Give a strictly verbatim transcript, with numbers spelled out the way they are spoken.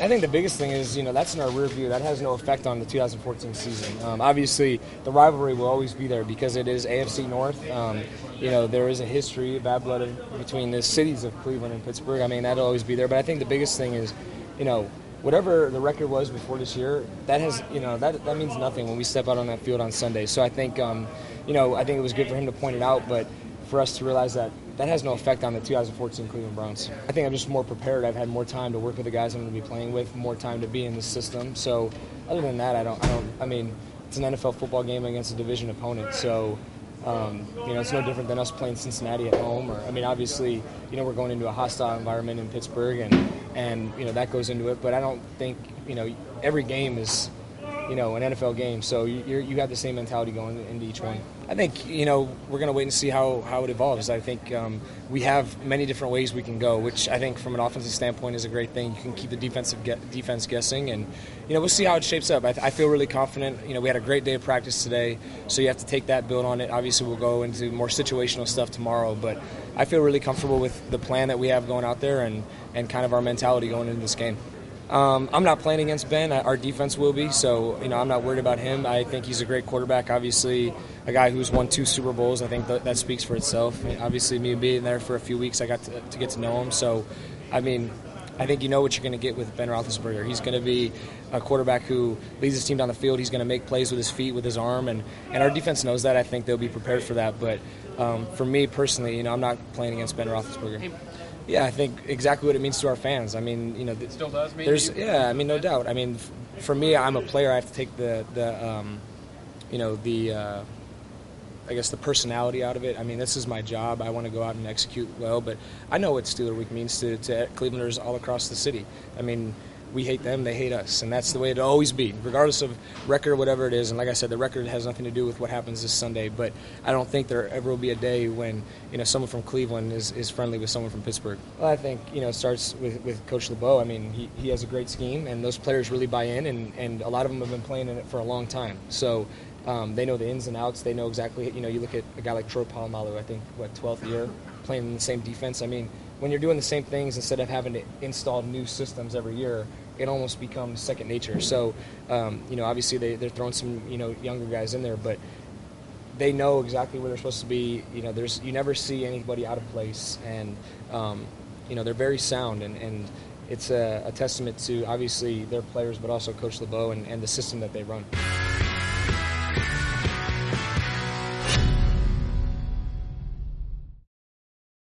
I think the biggest thing is, you know, that's in our rear view. That has no effect on the two thousand fourteen season. Um, obviously, the rivalry will always be there because it is A F C North. Um, you know, there is a history of bad blood of, between the cities of Cleveland and Pittsburgh. I mean, that'll always be there. But I think the biggest thing is, you know, whatever the record was before this year, that has, you know, that that means nothing when we step out on that field on Sunday. So I think, um, you know, I think it was good for him to point it out, but for us to realize that that has no effect on the two thousand fourteen Cleveland Browns. I think I'm just more prepared. I've had more time to work with the guys I'm going to be playing with, more time to be in the system. So other than that, I don't, I don't, I mean, it's an N F L football game against a division opponent. So, um, you know, it's no different than us playing Cincinnati at home. Or, I mean, obviously, you know, we're going into a hostile environment in Pittsburgh, and, and you know, that goes into it. But I don't think, you know, every game is, you know, an N F L game. So you you're, you have the same mentality going into each one. I think, you know, we're going to wait and see how, how it evolves. I think um, we have many different ways we can go, which I think from an offensive standpoint is a great thing. You can keep the defensive get, defense guessing, and, you know, we'll see how it shapes up. I, I feel really confident. You know, we had a great day of practice today, so you have to take that, build on it. Obviously, we'll go into more situational stuff tomorrow, but I feel really comfortable with the plan that we have going out there and, and kind of our mentality going into this game. Um, I'm not playing against Ben. Our defense will be, so you know I'm not worried about him. I think he's a great quarterback. Obviously, a guy who's won two Super Bowls. I think that, that speaks for itself. Obviously, me being there for a few weeks, I got to, to get to know him. So, I mean, I think you know what you're going to get with Ben Roethlisberger. He's going to be a quarterback who leads his team down the field. He's going to make plays with his feet, with his arm, and, and our defense knows that. I think they'll be prepared for that. But um, for me personally, you know, I'm not playing against Ben Roethlisberger. Yeah, I think exactly what it means to our fans. I mean, you know, it still does mean there's you? Yeah, I mean, no doubt. I mean, f- for me, I'm a player. I have to take the the um, you know the uh, I guess the personality out of it. I mean, this is my job. I want to go out and execute well, but I know what Steeler Week means to, to Clevelanders all across the city. I mean, we hate them, they hate us, and that's the way it'll always be, regardless of record or whatever it is. And like I said, the record has nothing to do with what happens this Sunday, but I don't think there ever will be a day when, you know, someone from Cleveland is, is friendly with someone from Pittsburgh. Well, I think, you know, it starts with, with Coach LeBeau. I mean, he, he has a great scheme, and those players really buy in, and, and a lot of them have been playing in it for a long time. So um, they know the ins and outs. They know exactly, you know, you look at a guy like Troy Polamalu, I think, what, twelfth year, playing in the same defense. I mean, when you're doing the same things instead of having to install new systems every year, it almost becomes second nature. So, um, you know, obviously they, they're throwing some, you know, younger guys in there, but they know exactly where they're supposed to be. You know, there's you never see anybody out of place, and, um, you know, they're very sound, and, and it's a, a testament to, obviously, their players, but also Coach LeBeau and, and the system that they run.